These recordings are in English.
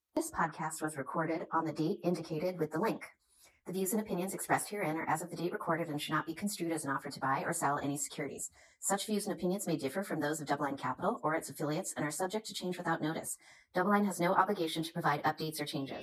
This podcast was recorded on the date indicated with the link. The views and opinions expressed herein are as of the date recorded and should not be construed as an offer to buy or sell any securities. Such views and opinions may differ from those of DoubleLine Capital or its affiliates and are subject to change without notice. DoubleLine has no obligation to provide updates or changes.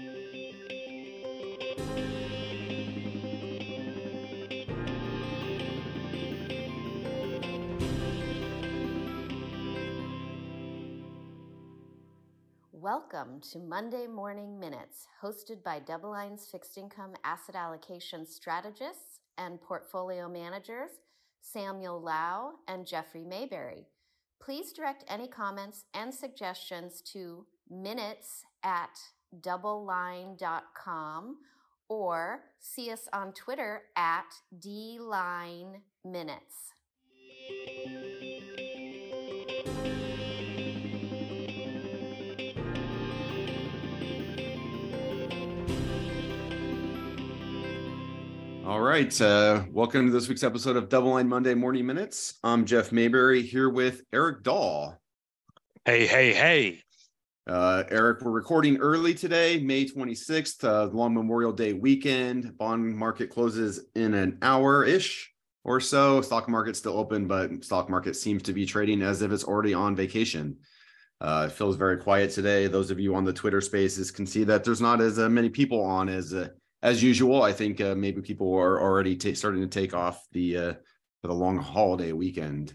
Welcome to Monday Morning Minutes, hosted by DoubleLine's fixed income asset allocation strategists and portfolio managers, Samuel Lau and Jeffrey Mayberry. Please direct any comments and suggestions to minutes@doubleline.com or see us on Twitter at DLineMinutes. All right. Welcome to this week's episode of DoubleLine Monday Morning Minutes. I'm Jeff Mayberry here with Eric Dahl. Hey. Eric, we're recording early today, May 26th, long Memorial Day weekend. Bond market closes in an hour-ish or so. Stock market's still open, but stock market seems to be trading as if it's already on vacation. It feels very quiet today. Those of you on the Twitter spaces can see that there's not as many people on as usual. I think maybe people are already starting to take off for the long holiday weekend.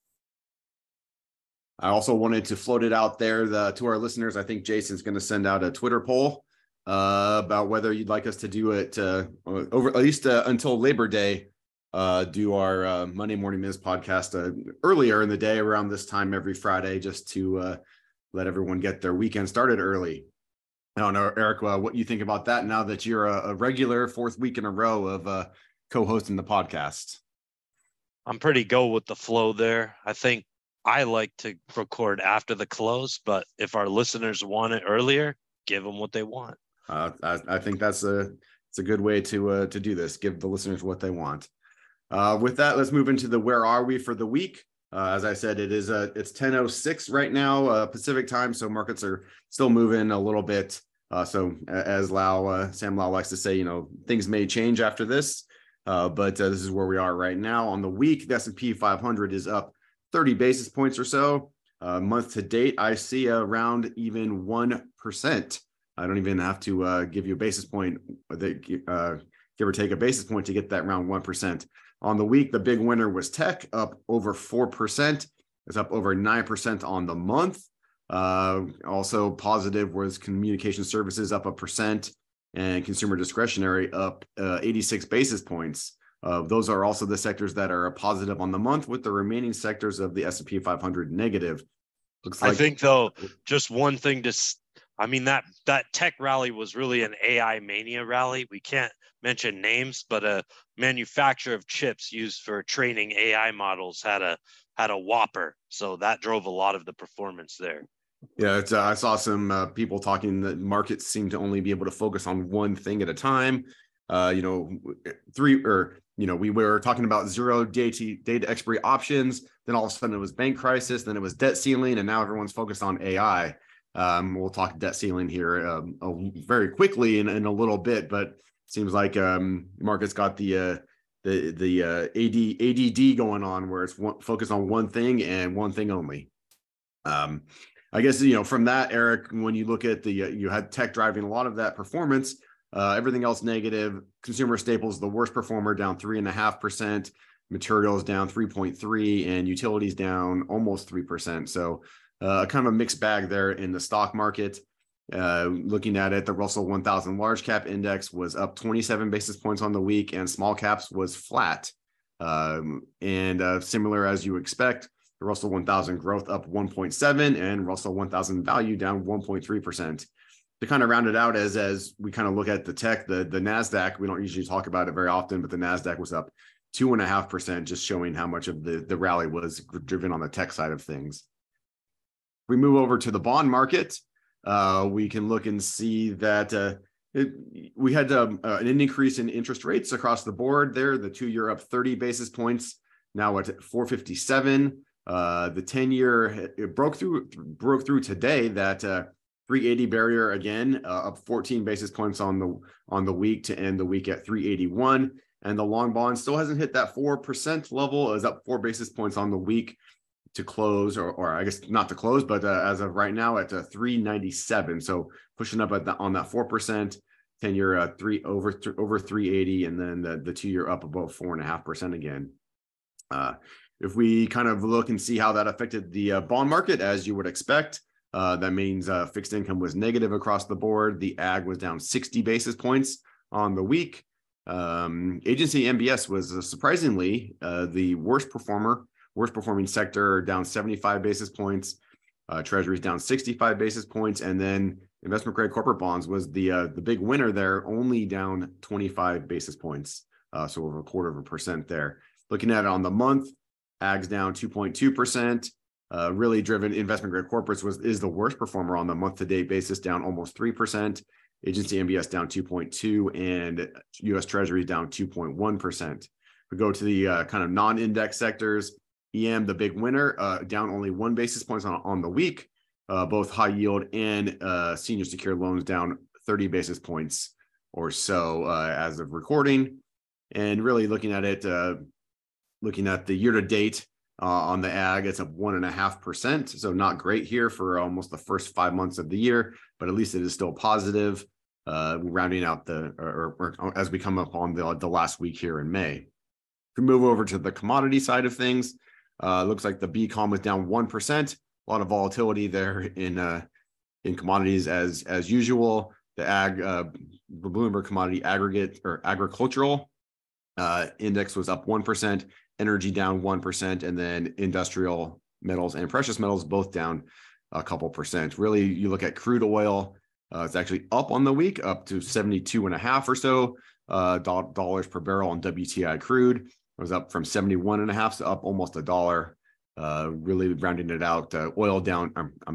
I also wanted to float it out there to our listeners. I think Jason's going to send out a Twitter poll about whether you'd like us to do it over at least until Labor Day. Do our Monday Morning Minutes podcast earlier in the day around this time every Friday, just to let everyone get their weekend started early. I don't know, Eric, what you think about that now that you're a regular fourth week in a row of co-hosting the podcast? I'm pretty go with the flow there. I think I like to record after the close, but if our listeners want it earlier, give them what they want. I think it's a good way to do this. Give the listeners what they want. With that, let's move into the where are we for the week. As I said, it's 10:06 right now Pacific time, so markets are still moving a little bit. So as Sam Lau likes to say, things may change after this, but this is where we are right now. On the week, the S&P 500 is up 30 basis points or so. Month to date, I see around even 1%. I don't even have to give you a basis point, give or take a basis point to get that around 1%. On the week, the big winner was tech, up over 4%. It's up over 9% on the month. Also positive was communication services up 1%, and consumer discretionary up 86 basis points. Those are also the sectors that are positive on the month, with the remaining sectors of the S&P 500 negative. Looks like, I think, though, just one thing that tech rally was really an AI mania rally. We can't mention names, but a manufacturer of chips used for training AI models had a whopper. So that drove a lot of the performance there. Yeah, I saw some people talking that markets seem to only be able to focus on one thing at a time. We were talking about zero data expiry options. Then all of a sudden it was bank crisis. Then it was debt ceiling, and now everyone's focused on AI. We'll talk debt ceiling here very quickly in a little bit, but it seems like markets got the ADD going on, where it's focused on one thing and one thing only. I guess, from that, Eric, when you look at you had tech driving a lot of that performance, everything else negative. Consumer staples, the worst performer, down 3.5%, materials down 3.3%, and utilities down almost 3%. So kind of a mixed bag there in the stock market. Looking at it, the Russell 1000 large cap index was up 27 basis points on the week, and small caps was flat. And similar as you expect, the Russell 1000 growth up 1.7% and Russell 1000 value down 1.3%. To kind of round it out, as we kind of look at the tech, the NASDAQ, we don't usually talk about it very often, but the NASDAQ was up 2.5%, just showing how much of the rally was driven on the tech side of things. We move over to the bond market. We can look and see that we had an increase in interest rates across the board there. The 2-year up 30 basis points, now at 4.57. The 10-year broke through today that 380 barrier again, up 14 basis points on the week to end the week at 381. And the long bond still hasn't hit that 4% level, is up 4 basis points on the week to close, or I guess not to close, but as of right now at 397. So pushing up on that 4%, 10-year over 380, and then the 2-year up above 4.5% again. If we kind of look and see how that affected the bond market, as you would expect, that means fixed income was negative across the board. The ag was down 60 basis points on the week. Agency MBS was surprisingly the worst performing sector, down 75 basis points. Treasuries down 65 basis points, and then investment grade corporate bonds was the big winner there, only down 25 basis points, so over 0.25% there. Looking at it on the month, ag's down 2.2%. Really driven investment grade corporates is the worst performer on the month to date basis, down almost 3%. Agency MBS down 2.2%, and U.S. Treasuries down 2.1%. We go to the kind of non-index sectors. EM, the big winner, down only 1 basis points on the week. Both high yield and senior secured loans down 30 basis points or so as of recording. And really looking at it, looking at the year to date on the ag, it's up 1.5%. So not great here for almost the first 5 months of the year, but at least it is still positive, rounding out or as we come up on the last week here in May. If we move over to the commodity side of things, looks like the BCOM was down 1%. A lot of volatility there in commodities as usual. The Bloomberg Commodity Aggregate or Agricultural Index was up 1%, energy down 1%, and then industrial metals and precious metals both down a couple percent. Really, you look at crude oil, it's actually up on the week, up to 72.5 or so dollars per barrel on WTI crude. It was up from 71.5, so up almost $1. Really rounding it out, gold down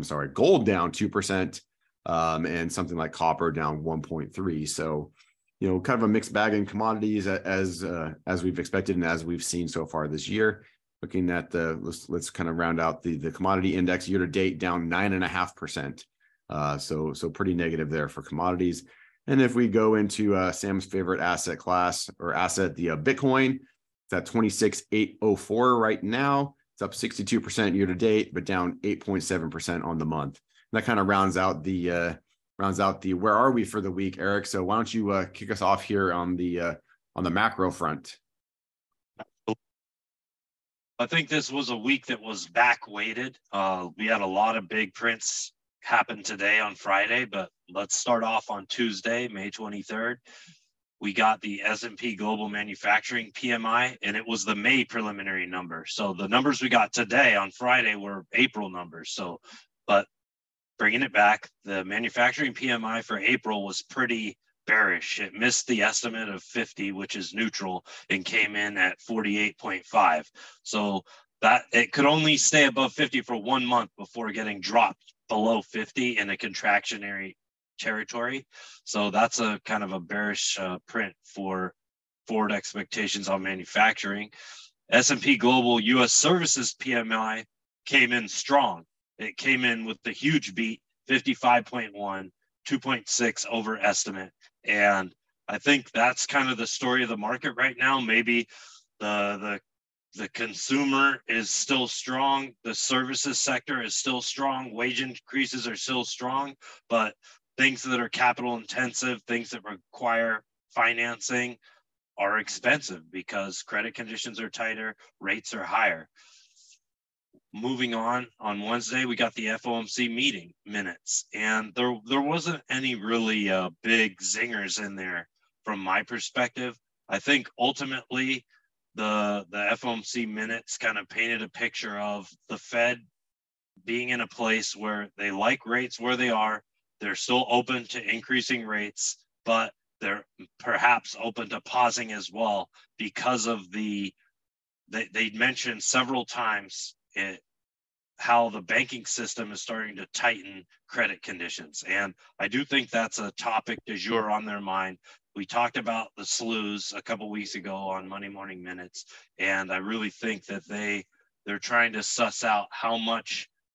2%, and something like copper down 1.3. So, kind of a mixed bag in commodities as we've expected and as we've seen so far this year. Looking at let's kind of round out the commodity index year to date, down 9.5%. So pretty negative there for commodities. And if we go into Sam's favorite asset class or asset, the Bitcoin, it's at 26,804 right now. It's up 62% year to date, but down 8.7% on the month. And that kind of rounds out the where are we for the week, Eric? So why don't you kick us off here on the macro front? I think this was a week that was back weighted. We had a lot of big prints happen today on Friday, but let's start off on Tuesday, May 23rd. We got the S&P Global Manufacturing PMI, and it was the May preliminary number. So the numbers we got today on Friday were April numbers. So, but bringing it back, the manufacturing PMI for April was pretty bearish. It missed the estimate of 50, which is neutral, and came in at 48.5. So that it could only stay above 50 for 1 month before getting dropped below 50 in a contractionary territory. So that's a kind of a bearish print for forward expectations on manufacturing. S&P Global U.S. Services PMI came in strong. It came in with the huge beat, 55.1, 2.6 over estimate. And I think that's kind of the story of the market right now. Maybe the consumer is still strong. The services sector is still strong. Wage increases are still strong, but things that are capital intensive, things that require financing are expensive because credit conditions are tighter, rates are higher. Moving on Wednesday, we got the FOMC meeting minutes, and there wasn't any really big zingers in there from my perspective. I think ultimately the FOMC minutes kind of painted a picture of the Fed being in a place where they like rates where they are. They're still open to increasing rates, but they're perhaps open to pausing as well because of they mentioned several times how the banking system is starting to tighten credit conditions. And I do think that's a topic du jour on their mind. We talked about the SLOOS a couple weeks ago on Monday Morning Minutes, and I really think that they're trying to suss out how much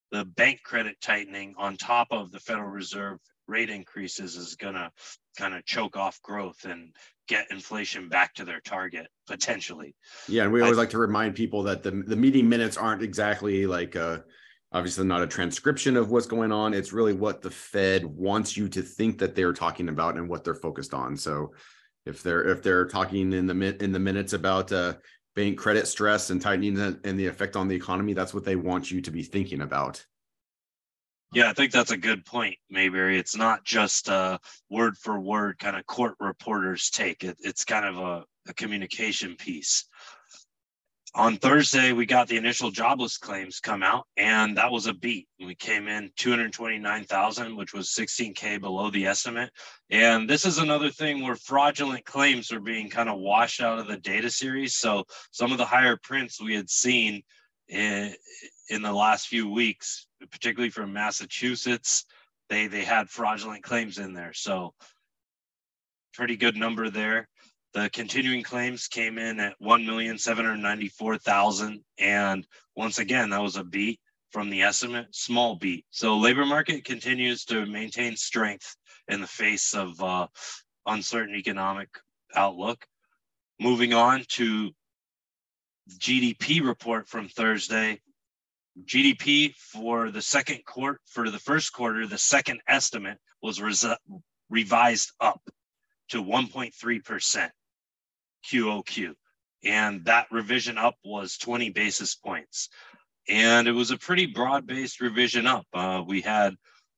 the bank credit tightening on top of the Federal Reserve rate increases is going to kind of choke off growth and get inflation back to their target potentially. Yeah, and we always like to remind people that the meeting minutes aren't exactly like obviously not a transcription of what's going on. It's really what the Fed wants you to think that they're talking about and what they're focused on. So if they're talking in the minutes about bank credit stress and tightening and the effect on the economy, that's what they want you to be thinking about. Yeah, I think that's a good point, Mayberry. It's not just a word for word kind of court reporter's take. It's kind of a communication piece. On Thursday, we got the initial jobless claims come out, and that was a beat. We came in 229,000, which was 16K below the estimate. And this is another thing where fraudulent claims are being kind of washed out of the data series. So some of the higher prints we had seen in the last few weeks, particularly from Massachusetts, they had fraudulent claims in there. So pretty good number there. The continuing claims came in at 1,794,000. And once again, that was a beat from the estimate, small beat. So labor market continues to maintain strength in the face of uncertain economic outlook. Moving on to GDP report from Thursday. GDP for the first quarter, the second estimate was revised up to 1.3% QOQ. And that revision up was 20 basis points. And it was a pretty broad-based revision up. We had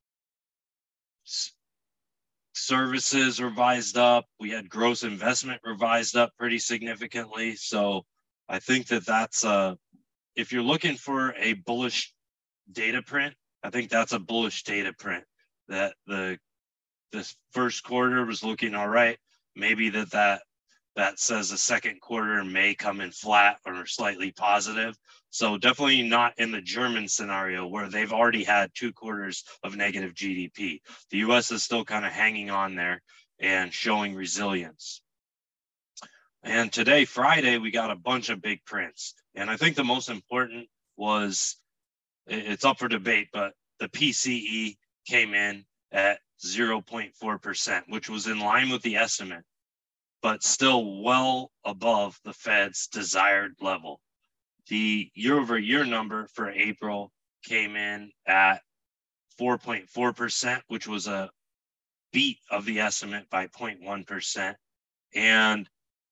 services revised up. We had gross investment revised up pretty significantly. So I think that's if you're looking for a bullish data print, I think that's a bullish data print. That this first quarter was looking all right. Maybe that says the second quarter may come in flat or slightly positive. So definitely not in the German scenario where they've already had 2 quarters of negative GDP. The US is still kind of hanging on there and showing resilience. And today, Friday, we got a bunch of big prints. And I think the most important was, it's up for debate, but the PCE came in at 0.4%, which was in line with the estimate, but still well above the Fed's desired level. The year-over-year number for April came in at 4.4%, which was a beat of the estimate by 0.1%. And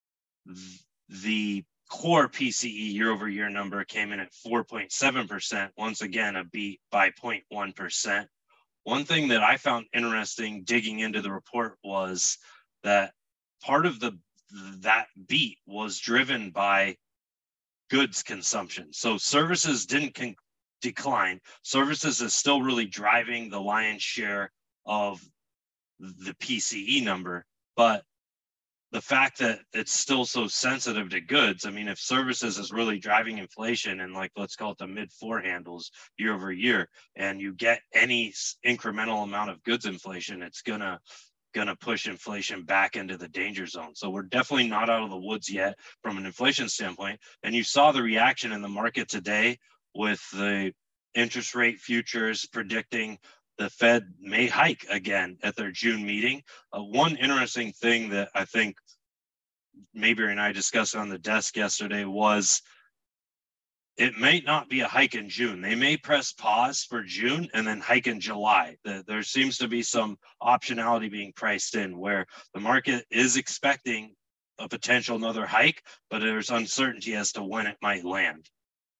the core PCE year-over-year number came in at 4.7%, once again, a beat by 0.1%. One thing that I found interesting digging into the report was that part of that beat was driven by goods consumption. So services didn't decline. Services is still really driving the lion's share of the PCE number, but the fact that it's still so sensitive to goods, I mean, if services is really driving inflation and like, let's call it the mid 4 handles year over year, and you get any incremental amount of goods inflation, it's gonna push inflation back into the danger zone. So we're definitely not out of the woods yet from an inflation standpoint. And you saw the reaction in the market today with the interest rate futures predicting the Fed may hike again at their June meeting. One interesting thing that I think Mayberry and I discussed on the desk yesterday was it may not be a hike in June. They may press pause for June and then hike in July. There seems to be some optionality being priced in where the market is expecting a potential another hike, but there's uncertainty as to when it might land.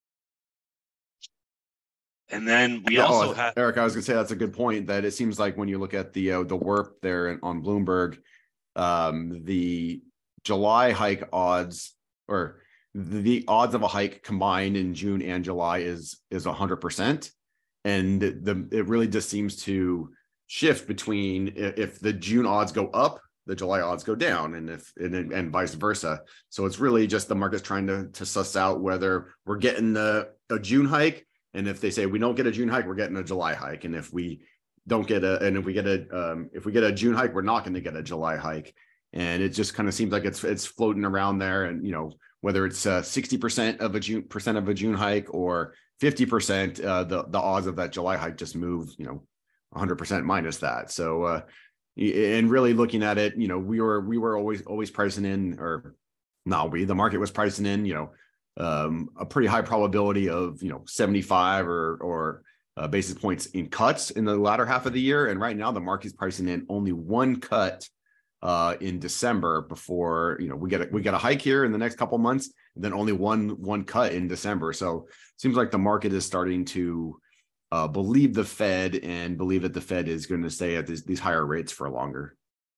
And then we also had Eric, I was gonna say that's a good point, that it seems like when you look at the WIRP there on Bloomberg, the July hike odds, or the odds of a hike combined in June and July is 100%. And it really just seems to shift between if the June odds go up, the July odds go down, and vice versa. So it's really just the market's trying to suss out whether we're getting a June hike. And if they say we don't get a June hike, we're getting a July hike. And if we get a June hike, we're not going to get a July hike. And it just kind of seems like it's floating around there. And whether it's 60% of a June hike or 50%, the odds of that July hike just move, 100% minus that. So, and really looking at it, we were always pricing in, or no, the market was pricing in, a pretty high probability of 75 or basis points in cuts in the latter half of the year. And right now the market's pricing in only one cut in December before we get a hike here in the next couple months, and then only one cut in December. So it seems like the market is starting to believe the Fed and believe that the Fed is going to stay at these higher rates for longer.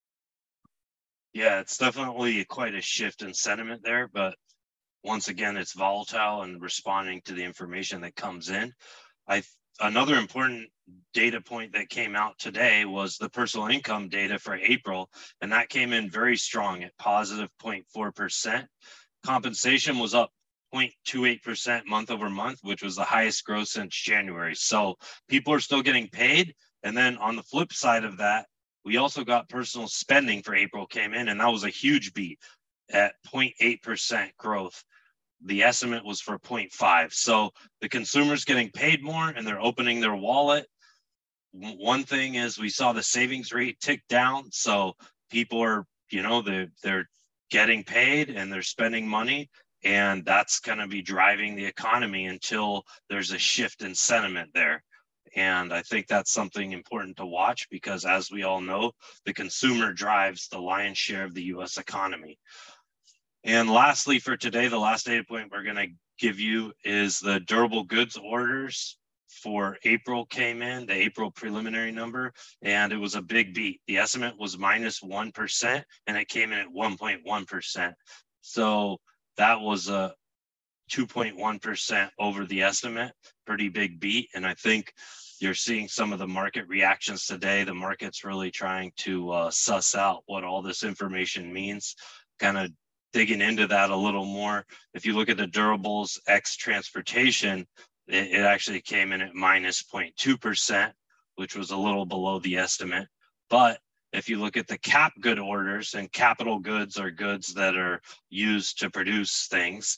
Yeah, it's definitely quite a shift in sentiment there, but once again, it's volatile and responding to the information that comes in. Another important data point that came out today was the personal income data for April, and that came in very strong at positive 0.4%. Compensation was up 0.28% month over month, which was the highest growth since January. So people are still getting paid. And then on the flip side of that, we also got personal spending for April came in, and that was a huge beat at 0.8% growth. The estimate was for 0.5. So the consumer's getting paid more and they're opening their wallet. One thing is we saw the savings rate tick down. So people are, they're getting paid and they're spending money. And that's going to be driving the economy until there's a shift in sentiment there. And I think that's something important to watch because, as we all know, the consumer drives the lion's share of the U.S. economy. And lastly, for today, the last data point we're going to give you is the durable goods orders for April came in, the April preliminary number, and it was a big beat. The estimate was minus 1%, and it came in at 1.1%. So that was a 2.1% over the estimate, pretty big beat. And I think you're seeing some of the market reactions today. The market's really trying to suss out what all this information means, kind of digging into that a little more. If you look at the durables X transportation, it actually came in at minus 0.2%, which was a little below the estimate. But if you look at the cap good orders, and capital goods are goods that are used to produce things,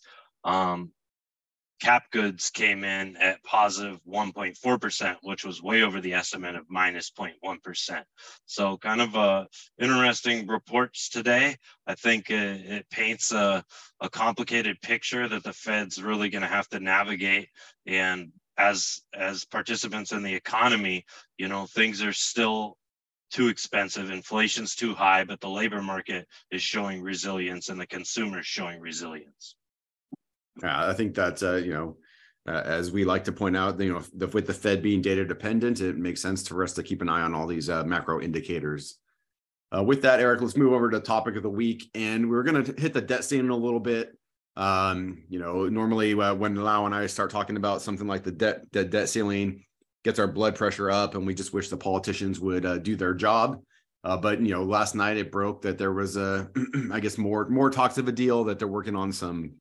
cap goods came in at positive 1.4%, which was way over the estimate of minus 0.1%. So kind of interesting reports today. I think it paints a complicated picture that the Fed's really going to have to navigate. And as participants in the economy, things are still too expensive. Inflation's too high, but the labor market is showing resilience and the consumer is showing resilience. Yeah, I think that, as we like to point out, with the Fed being data dependent, it makes sense for us to keep an eye on all these macro indicators. With that, Eric, let's move over to the topic of the week. And we're going to hit the debt ceiling a little bit. Normally when Lau and I start talking about something like the debt ceiling, gets our blood pressure up, and we just wish the politicians would do their job. But last night it broke that there was I guess more talks of a deal, that they're working on some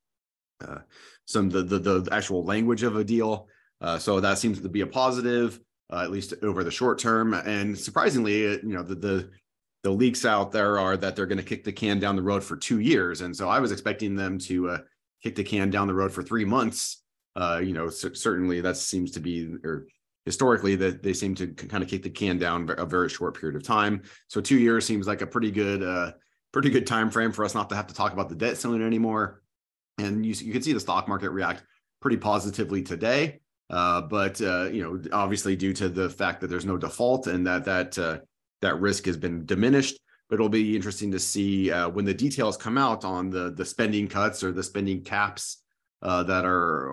the actual language of a deal. So that seems to be a positive, at least over the short term. And surprisingly, the leaks out there are that they're going to kick the can down the road for 2 years. And so I was expecting them to kick the can down the road for 3 months. Certainly that seems to be, or historically, that they seem to kind of kick the can down a very short period of time. So 2 years seems like a pretty good time frame for us not to have to talk about the debt ceiling anymore. And you can see the stock market react pretty positively today, but obviously due to the fact that there's no default and that risk has been diminished. But it'll be interesting to see when the details come out on the spending cuts or the spending caps that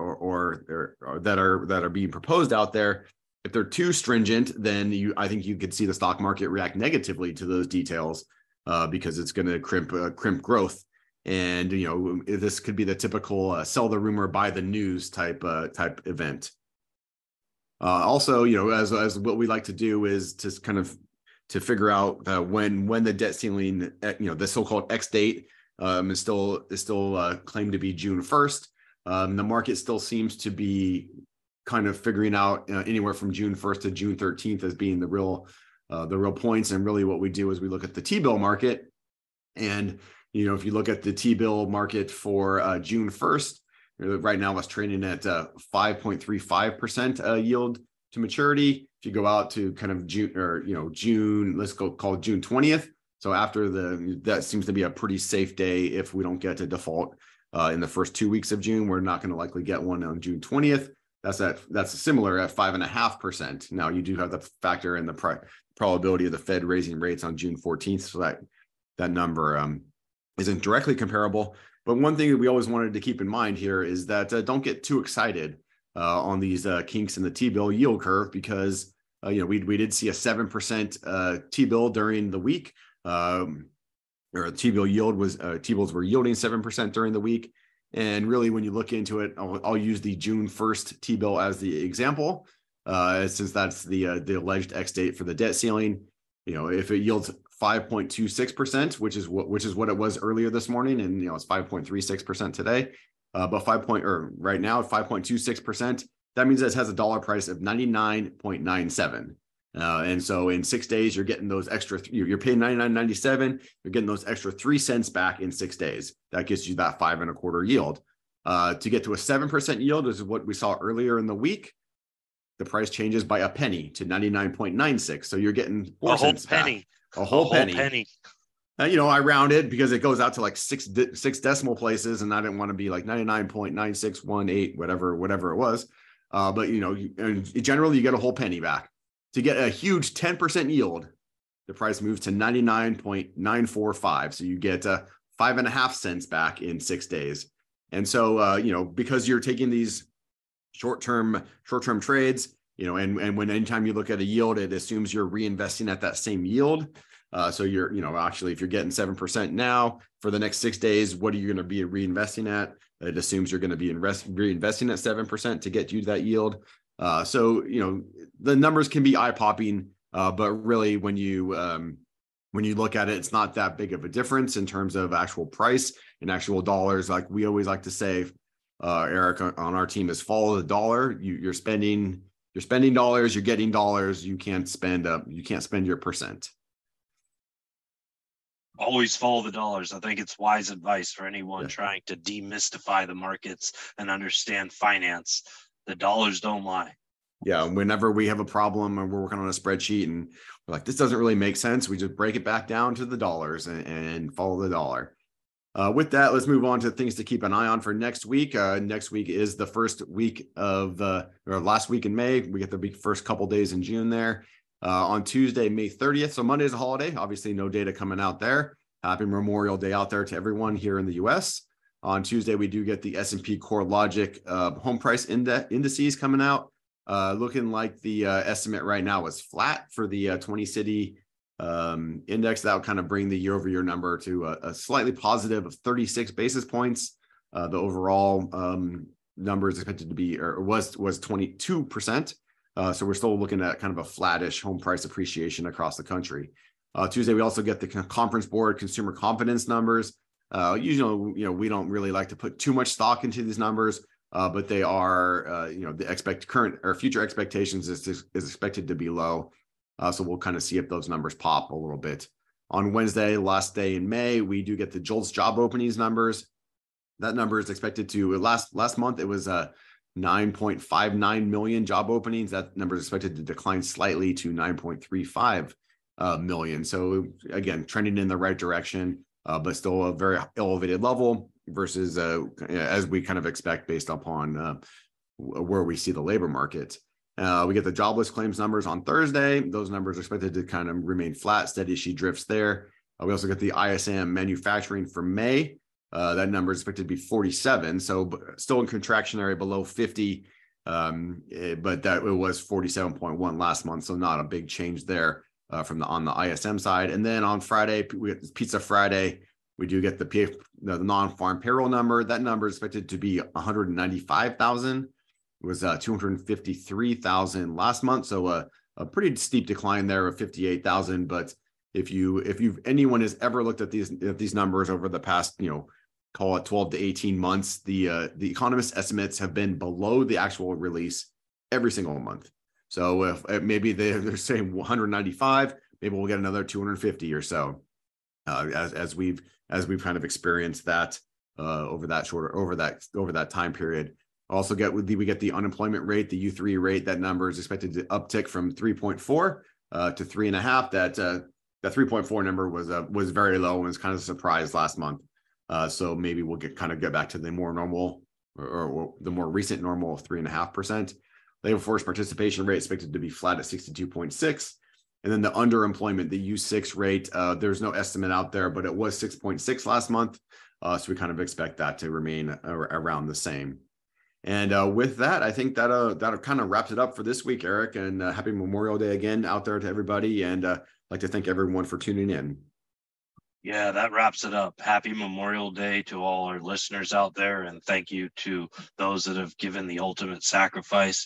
are being proposed out there. If they're too stringent, then I think you could see the stock market react negatively to those details because it's going to crimp growth. And this could be the typical sell the rumor, buy the news type event. Also, as what we like to do is to kind of to figure out when the debt ceiling, the so-called X date is still claimed to be June 1st. The market still seems to be kind of figuring out anywhere from June 1st to June 13th as being the real points. And really what we do is we look at the T-bill market. And if you look at the T-bill market for June 1st, Right now, it's trading at 5.35% yield to maturity. If you go out to kind of June or June, let's call it June 20th. So after that seems to be a pretty safe day if we don't get a default in the first 2 weeks of June. We're not going to likely get one on June 20th. That's similar at 5.5%. Now you do have to factor in the probability of the Fed raising rates on June 14th, so that number isn't directly comparable. But one thing that we always wanted to keep in mind here is that don't get too excited on these kinks in the T-bill yield curve, because we did see a 7% T-bill during the week, or T-bill yield was T-bills were yielding 7% during the week. And really, when you look into it, I'll use the June 1st T-bill as the example, since that's the alleged X date for the debt ceiling. If it yields 5.26%, which is what it was earlier this morning, and it's 5.36% today, but right now 5.26%. That means it has a dollar price of 99.97. And so in 6 days, you're getting those extra. You're paying 99.97. You're getting those extra 3 cents back in 6 days. That gets you that 5.25 yield. To get to a 7% yield is what we saw earlier in the week. The price changes by a penny to 99.96. So you're getting 4 cents back. A whole penny. I rounded because it goes out to like six decimal places, and I didn't want to be like 99.9618, whatever it was. But generally you get a whole penny back. To get a huge 10% yield, the price moves to 99.945. So you get 5.5 cents back in 6 days. And so, because you're taking these short-term trades, and when anytime you look at a yield, it assumes you're reinvesting at that same yield. So you're, actually, if you're getting 7% now for the next 6 days, what are you going to be reinvesting at? It assumes you're going to be reinvesting at 7% to get you that yield. So, the numbers can be eye-popping, but really when you look at it, it's not that big of a difference in terms of actual price and actual dollars. Like we always like to say, Eric, on our team, is follow the dollar. You're spending dollars, you're getting dollars. You can't spend your percent. Always follow the dollars. I think it's wise advice for anyone trying to demystify the markets and understand finance. The dollars don't lie. Yeah, whenever we have a problem and we're working on a spreadsheet and we're like, this doesn't really make sense, we just break it back down to the dollars and follow the dollar. With that, let's move on to things to keep an eye on for next week. Next week is the first week or last week in May. We get the first couple days in June there. On Tuesday, May 30th. So Monday is a holiday. Obviously, no data coming out there. Happy Memorial Day out there to everyone here in the U.S. On Tuesday, we do get the S&P CoreLogic home price indices coming out. Looking like the estimate right now is flat for the 20 city index. That would kind of bring the year-over-year number to a slightly positive of 36 basis points. The overall number is expected to be, or was 22%. So we're still looking at kind of a flattish home price appreciation across the country. Tuesday, we also get the Conference Board consumer confidence numbers. Usually, we don't really like to put too much stock into these numbers, but they are, the current or future expectations is expected to be low. So we'll kind of see if those numbers pop a little bit. On Wednesday, last day in May, we do get the JOLTS job openings numbers. That number is expected to last month. It was 9.59 million job openings. That number is expected to decline slightly to 9.35 million. So again, trending in the right direction, but still a very elevated level versus as we kind of expect based upon where we see the labor market. We get the jobless claims numbers on Thursday. Those numbers are expected to kind of remain flat, steady as she drifts there. We also get the ISM manufacturing for May. That number is expected to be 47, so still in contractionary below 50, but that it was 47.1 last month, so not a big change there on the ISM side. And then on Friday, Pizza Friday, we do get the non-farm payroll number. That number is expected to be 195,000. It was 253,000 last month, so a pretty steep decline there of 58,000. But if anyone has ever looked at these numbers over the past, call it 12 to 18 months, the economist estimates have been below the actual release every single month. So if maybe they're saying 195, maybe we'll get another 250 or so, as we've kind of experienced that over that time period. Also we get the unemployment rate, the U3 rate. That number is expected to uptick from 3.4 to 3.5. That 3.4 number was very low and was kind of a surprise last month. So maybe we'll get back to the more normal or the more recent normal of 3.5%. Labor force participation rate expected to be flat at 62.6. And then the underemployment, the U6 rate, there's no estimate out there, but it was 6.6 last month. So we kind of expect that to remain around the same. And with that, I think that kind of wraps it up for this week, Eric. And happy Memorial Day again out there to everybody. And I'd like to thank everyone for tuning in. Yeah, that wraps it up. Happy Memorial Day to all our listeners out there. And thank you to those that have given the ultimate sacrifice.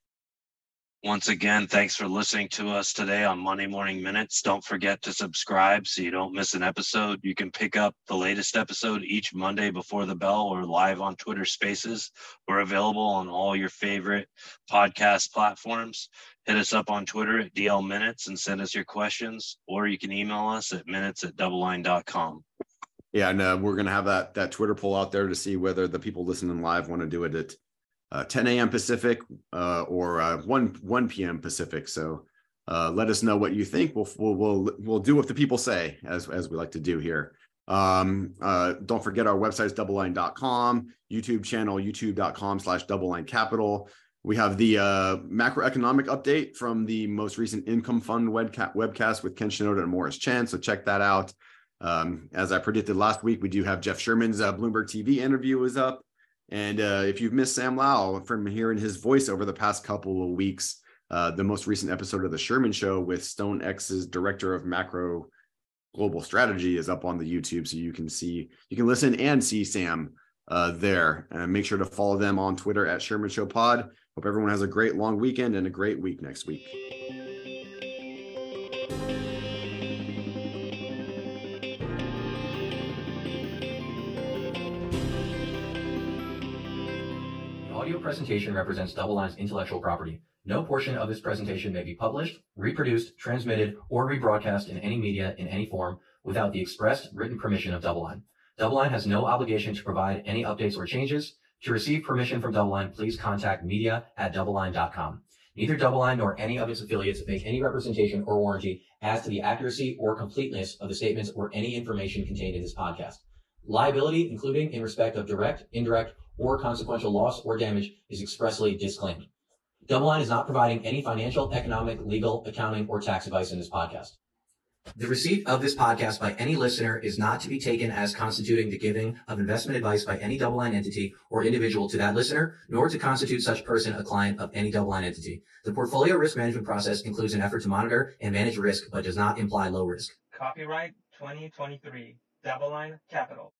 Once again, thanks for listening to us today on Monday Morning Minutes. Don't forget to subscribe so you don't miss an episode. You can pick up the latest episode each Monday before the bell or live on Twitter Spaces. We're available on all your favorite podcast platforms. Hit us up on Twitter at DL Minutes and send us your questions, or you can email us at minutes@doubleline.com. Yeah, and we're going to have that Twitter poll out there to see whether the people listening live want to do it at 10 a.m. Pacific or 1 p.m. Pacific. So let us know what you think. We'll do what the people say, as we like to do here. Don't forget our website is doubleline.com, YouTube channel, youtube.com/doubleline capital. We have the macroeconomic update from the most recent income fund webcast with Ken Shinoda and Morris Chan. So check that out. As I predicted last week, we do have Jeff Sherman's Bloomberg TV interview is up. And if you've missed Sam Lau from hearing his voice over the past couple of weeks, the most recent episode of The Sherman Show with StoneX's director of macro global strategy is up on the YouTube. So you can listen and see Sam there. And make sure to follow them on Twitter at Sherman Show Pod. Hope everyone has a great long weekend and a great week next week. Presentation represents DoubleLine's intellectual property. No portion of this presentation may be published, reproduced, transmitted, or rebroadcast in any media in any form without the expressed written permission of DoubleLine. DoubleLine has no obligation to provide any updates or changes. To receive permission from DoubleLine, please contact media@doubleline.com. Neither DoubleLine nor any of its affiliates make any representation or warranty as to the accuracy or completeness of the statements or any information contained in this podcast. Liability, including in respect of direct, indirect, or consequential loss or damage, is expressly disclaimed. DoubleLine is not providing any financial, economic, legal, accounting, or tax advice in this podcast. The receipt of this podcast by any listener is not to be taken as constituting the giving of investment advice by any DoubleLine entity or individual to that listener, nor to constitute such person a client of any DoubleLine entity. The portfolio risk management process includes an effort to monitor and manage risk, but does not imply low risk. Copyright 2023, DoubleLine Capital.